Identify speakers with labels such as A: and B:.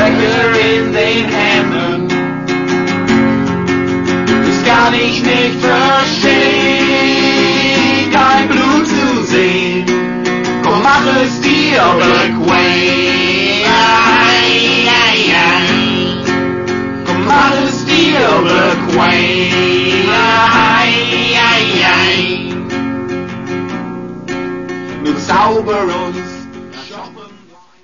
A: Dagger in den Händen. Das kann ich nicht verstehen.